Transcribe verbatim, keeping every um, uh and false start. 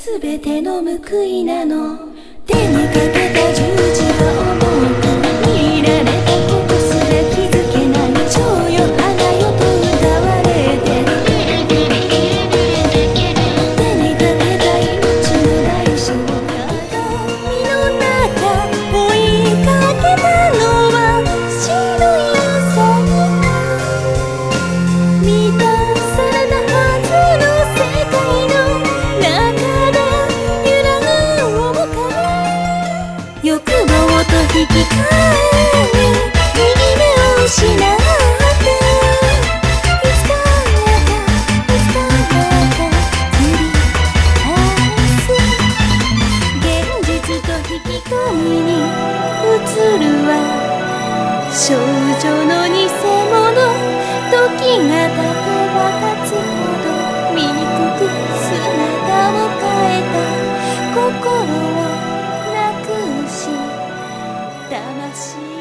すべての報いなの。手にかけた十字は重く握られたことすら気づけない。蝶よ花よと歌われてる。手にかけた命の代償が瞳の中追いかけたのは白いウサギか。満たされたはずの世界の中で揺らぐ面影。欲望と引き換えに右目を失っていつかまたいつかまた繰り返す。現実と引き換えに映るは少女の偽物。時が経てば経つほど醜く姿を変えた。心をなくし魂